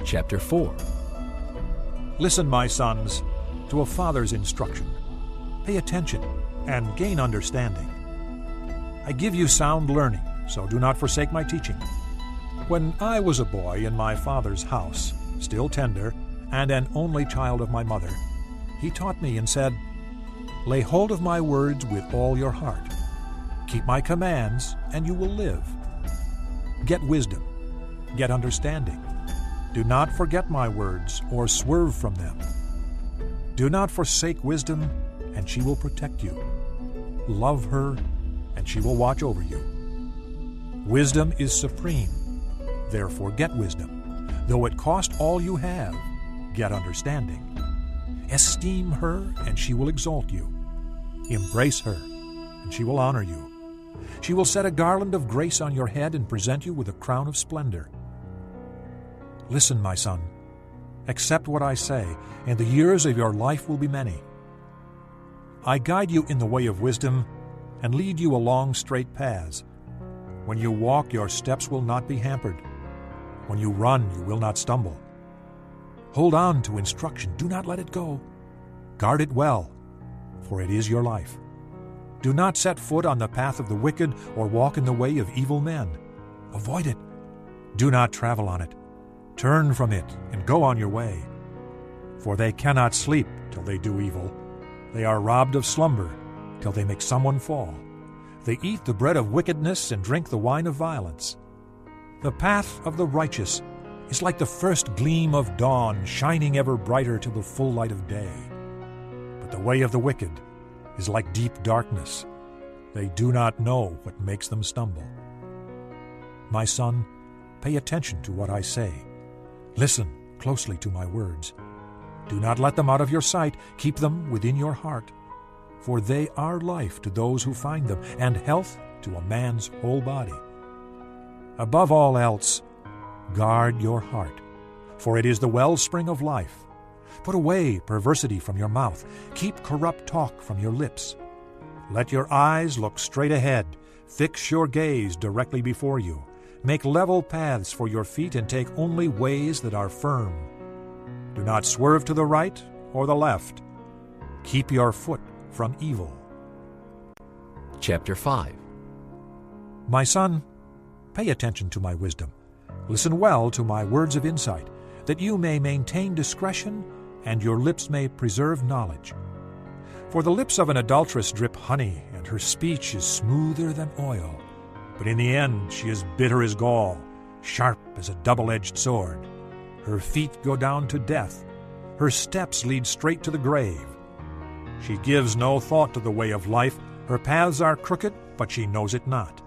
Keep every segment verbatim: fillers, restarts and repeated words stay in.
Chapter four. Listen, my sons, to a father's instruction. Pay attention and gain understanding. I give you sound learning, so do not forsake my teaching. When I was a boy in my father's house, still tender, and an only child of my mother, he taught me and said, Lay hold of my words with all your heart. Keep my commands, and you will live. Get wisdom. Get understanding. Do not forget my words or swerve from them. Do not forsake wisdom, and she will protect you. Love her, and she will watch over you. Wisdom is supreme. Therefore get wisdom. Though it cost all you have, get understanding. Esteem her, and she will exalt you. Embrace her, and she will honor you. She will set a garland of grace on your head and present you with a crown of splendor. Listen, my son. Accept what I say, and the years of your life will be many. I guide you in the way of wisdom and lead you along straight paths. When you walk, your steps will not be hampered. When you run, you will not stumble. Hold on to instruction. Do not let it go. Guard it well, for it is your life. Do not set foot on the path of the wicked or walk in the way of evil men. Avoid it. Do not travel on it. Turn from it and go on your way. For they cannot sleep till they do evil. They are robbed of slumber till they make someone fall. They eat the bread of wickedness and drink the wine of violence. The path of the righteous is like the first gleam of dawn, shining ever brighter till the full light of day. But the way of the wicked is like deep darkness. They do not know what makes them stumble. My son, pay attention to what I say. Listen closely to my words. Do not let them out of your sight. Keep them within your heart. For they are life to those who find them, and health to a man's whole body. Above all else, guard your heart, for it is the wellspring of life. Put away perversity from your mouth. Keep corrupt talk from your lips. Let your eyes look straight ahead. Fix your gaze directly before you. Make level paths for your feet and take only ways that are firm. Do not swerve to the right or the left. Keep your foot from evil. Chapter five. My son, pay attention to my wisdom. Listen well to my words of insight, that you may maintain discretion and your lips may preserve knowledge. For the lips of an adulteress drip honey, and her speech is smoother than oil. But in the end she is bitter as gall, sharp as a double-edged sword. Her feet go down to death. Her steps lead straight to the grave. She gives no thought to the way of life. Her paths are crooked, but she knows it not.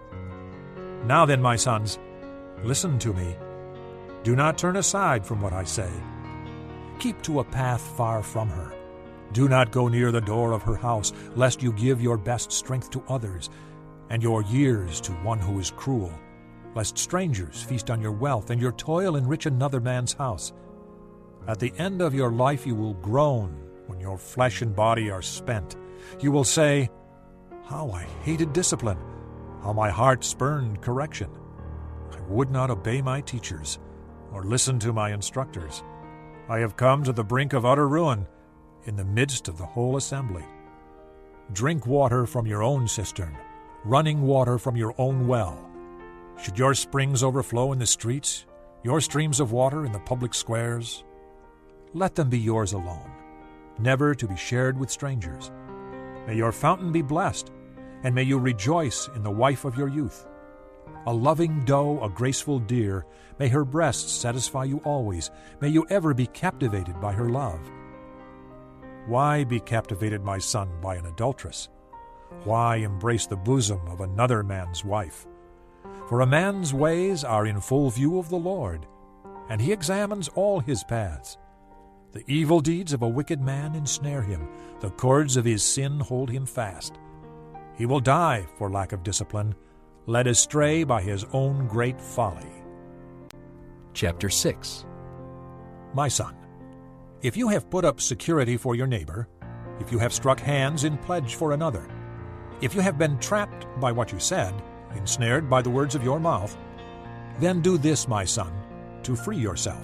Now then, my sons, listen to me. Do not turn aside from what I say. Keep to a path far from her. Do not go near the door of her house, lest you give your best strength to others, and your years to one who is cruel, lest strangers feast on your wealth, and your toil enrich another man's house. At the end of your life you will groan when your flesh and body are spent. You will say, How I hated discipline! How my heart spurned correction! I would not obey my teachers, or listen to my instructors. I have come to the brink of utter ruin, in the midst of the whole assembly. Drink water from your own cistern, running water from your own well. Should your springs overflow in the streets, your streams of water in the public squares? Let them be yours alone, never to be shared with strangers. May your fountain be blessed, and may you rejoice in the wife of your youth. A loving doe, a graceful deer, may her breasts satisfy you always. May you ever be captivated by her love. Why be captivated, my son, by an adulteress? Why embrace the bosom of another man's wife? For a man's ways are in full view of the Lord, and he examines all his paths. The evil deeds of a wicked man ensnare him. The cords of his sin hold him fast. He will die for lack of discipline, led astray by his own great folly. Chapter six. My son, if you have put up security for your neighbor, if you have struck hands in pledge for another, if you have been trapped by what you said, ensnared by the words of your mouth, then do this, my son, to free yourself.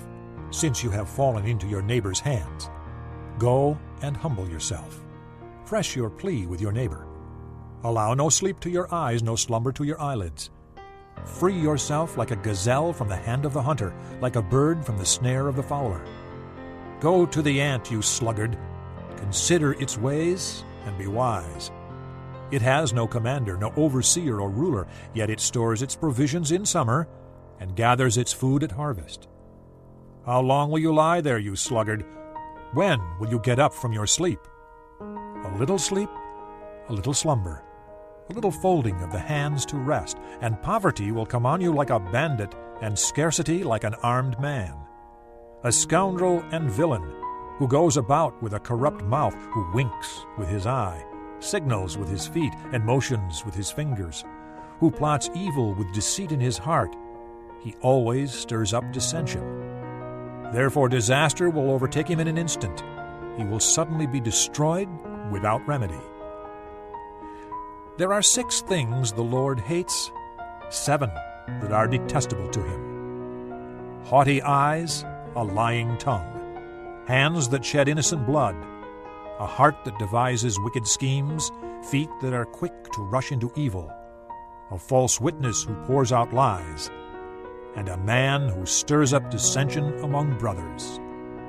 since you have fallen into your neighbor's hands. Go and humble yourself. Fresh your plea with your neighbor. Allow no sleep to your eyes, no slumber to your eyelids. Free yourself like a gazelle from the hand of the hunter, like a bird from the snare of the fowler. Go to the ant, you sluggard. Consider its ways and be wise. It has no commander, no overseer or ruler, yet it stores its provisions in summer and gathers its food at harvest. How long will you lie there, you sluggard? When will you get up from your sleep? A little sleep, a little slumber, a little folding of the hands to rest, and poverty will come on you like a bandit, and scarcity like an armed man. A scoundrel and villain, who goes about with a corrupt mouth, who winks with his eye, signals with his feet, and motions with his fingers, who plots evil with deceit in his heart. He always stirs up dissension. Therefore disaster will overtake him in an instant. He will suddenly be destroyed without remedy. There are six things the Lord hates, seven that are detestable to him: haughty eyes, a lying tongue, hands that shed innocent blood, a heart that devises wicked schemes, feet that are quick to rush into evil, a false witness who pours out lies, and a man who stirs up dissension among brothers.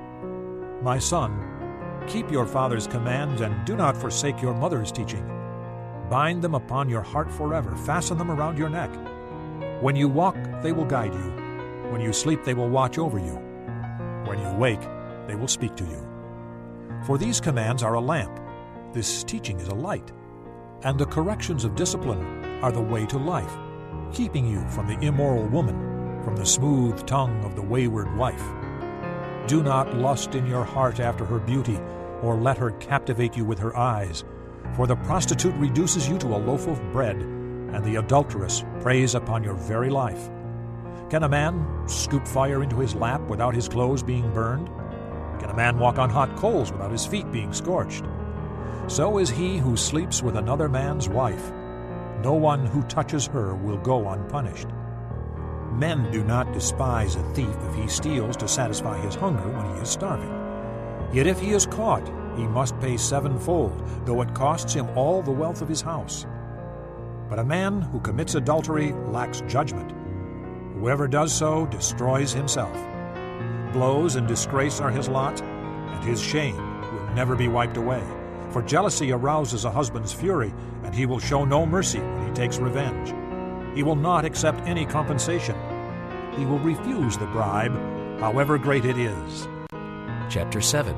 My son, keep your father's commands and do not forsake your mother's teaching. Bind them upon your heart forever, fasten them around your neck. When you walk, they will guide you. When you sleep, they will watch over you. When you wake, they will speak to you. For these commands are a lamp, this teaching is a light, and the corrections of discipline are the way to life, keeping you from the immoral woman, from the smooth tongue of the wayward wife. Do not lust in your heart after her beauty, or let her captivate you with her eyes, for the prostitute reduces you to a loaf of bread, and the adulteress preys upon your very life. Can a man scoop fire into his lap without his clothes being burned? Can a man walk on hot coals without his feet being scorched? So is he who sleeps with another man's wife. No one who touches her will go unpunished. Men do not despise a thief if he steals to satisfy his hunger when he is starving. Yet if he is caught, he must pay sevenfold, though it costs him all the wealth of his house. But a man who commits adultery lacks judgment. Whoever does so destroys himself. Blows and disgrace are his lot, and his shame will never be wiped away. For jealousy arouses a husband's fury, and he will show no mercy when he takes revenge. He will not accept any compensation. He will refuse the bribe, however great it is. Chapter seven.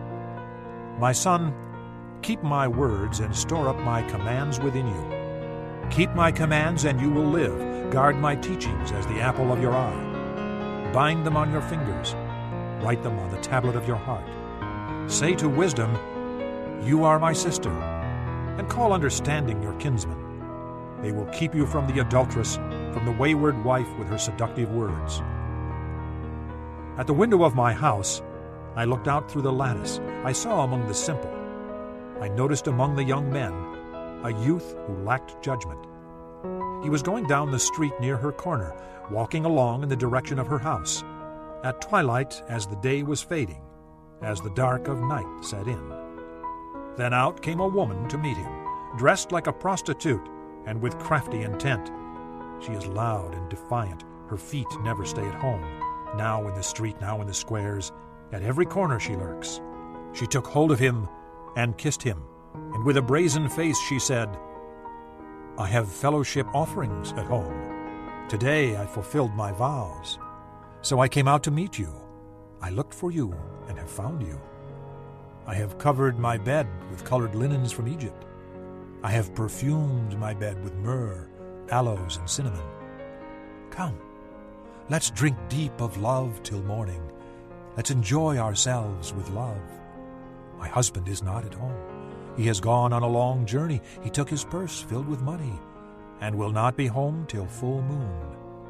My son, keep my words and store up my commands within you. Keep my commands and you will live. Guard my teachings as the apple of your eye. Bind them on your fingers. Write them on the tablet of your heart. Say to wisdom, "You are my sister," and call understanding your kinsman. They will keep you from the adulteress, from the wayward wife with her seductive words. At the window of my house, I looked out through the lattice. I saw among the simple. I noticed among the young men a youth who lacked judgment. He was going down the street near her corner, walking along in the direction of her house, at twilight as the day was fading, as the dark of night set in. Then out came a woman to meet him, dressed like a prostitute and with crafty intent. She is loud and defiant. Her feet never stay at home. Now in the street, now in the squares. At every corner she lurks. She took hold of him and kissed him, and with a brazen face she said, "I have fellowship offerings at home. Today I fulfilled my vows. So I came out to meet you. I looked for you and have found you. I have covered my bed with colored linens from Egypt. I have perfumed my bed with myrrh, aloes, and cinnamon. Come, let's drink deep of love till morning. Let's enjoy ourselves with love. My husband is not at home. He has gone on a long journey. He took his purse filled with money and will not be home till full moon."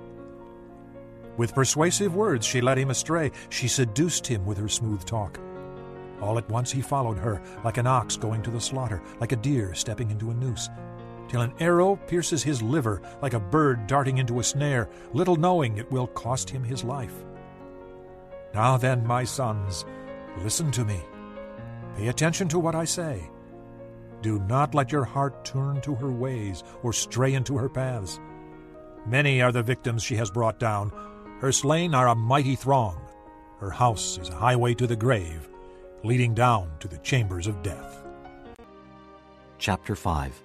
With persuasive words she led him astray. She seduced him with her smooth talk. All at once he followed her, like an ox going to the slaughter, like a deer stepping into a noose, till an arrow pierces his liver, like a bird darting into a snare, little knowing it will cost him his life. Now then, my sons, listen to me. Pay attention to what I say. Do not let your heart turn to her ways or stray into her paths. Many are the victims she has brought down. Her slain are a mighty throng. Her house is a highway to the grave, leading down to the chambers of death. Chapter five.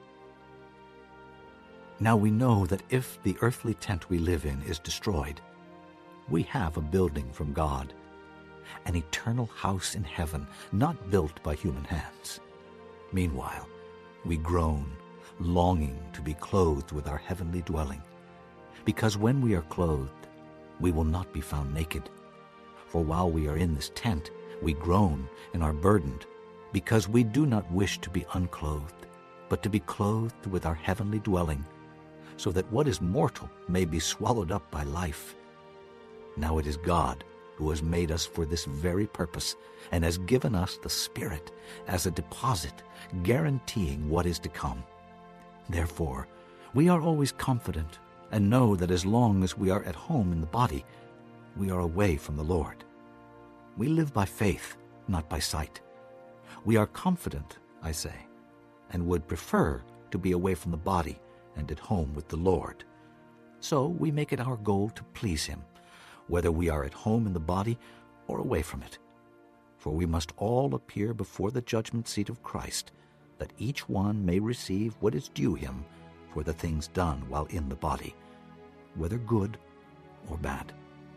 Now we know that if the earthly tent we live in is destroyed, we have a building from God, an eternal house in heaven, not built by human hands. Meanwhile, we groan, longing to be clothed with our heavenly dwelling, because when we are clothed, we will not be found naked. For while we are in this tent, we groan and are burdened, because we do not wish to be unclothed, but to be clothed with our heavenly dwelling, so that what is mortal may be swallowed up by life. Now it is God who has made us for this very purpose, and has given us the Spirit as a deposit, guaranteeing what is to come. Therefore, we are always confident, and know that as long as we are at home in the body, we are away from the Lord. We live by faith, not by sight. We are confident, I say, and would prefer to be away from the body and at home with the Lord. So we make it our goal to please him, whether we are at home in the body or away from it. For we must all appear before the judgment seat of Christ, that each one may receive what is due him for the things done while in the body, whether good or bad.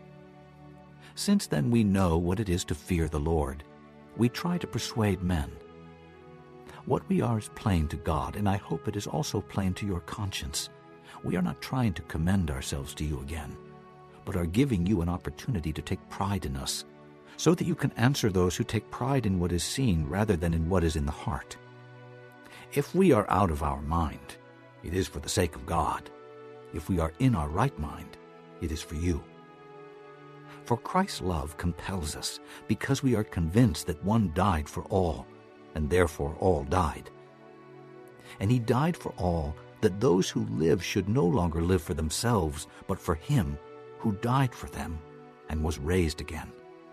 Since then we know what it is to fear the Lord, we try to persuade men. What we are is plain to God, and I hope it is also plain to your conscience. We are not trying to commend ourselves to you again, but are giving you an opportunity to take pride in us, so that you can answer those who take pride in what is seen rather than in what is in the heart. If we are out of our mind, it is for the sake of God. If we are in our right mind, it is for you. For Christ's love compels us, because we are convinced that one died for all, and therefore all died. And he died for all, that those who live should no longer live for themselves, but for him who died for them and was raised again.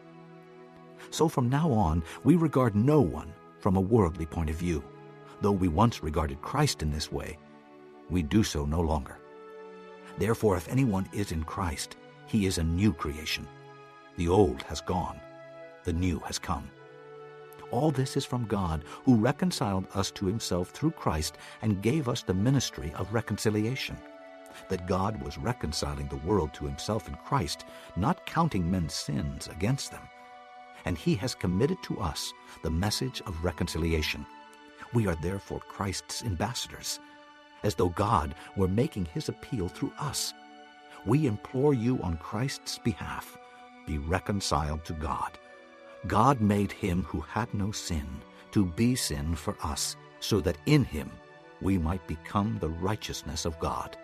So from now on, we regard no one from a worldly point of view. Though we once regarded Christ in this way, we do so no longer. Therefore, if anyone is in Christ, he is a new creation. The old has gone, the new has come. All this is from God, who reconciled us to himself through Christ and gave us the ministry of reconciliation, that God was reconciling the world to himself in Christ, not counting men's sins against them. And he has committed to us the message of reconciliation. We are therefore Christ's ambassadors, as though God were making his appeal through us. We implore you on Christ's behalf, be reconciled to God. God made him who had no sin to be sin for us, so that in him we might become the righteousness of God.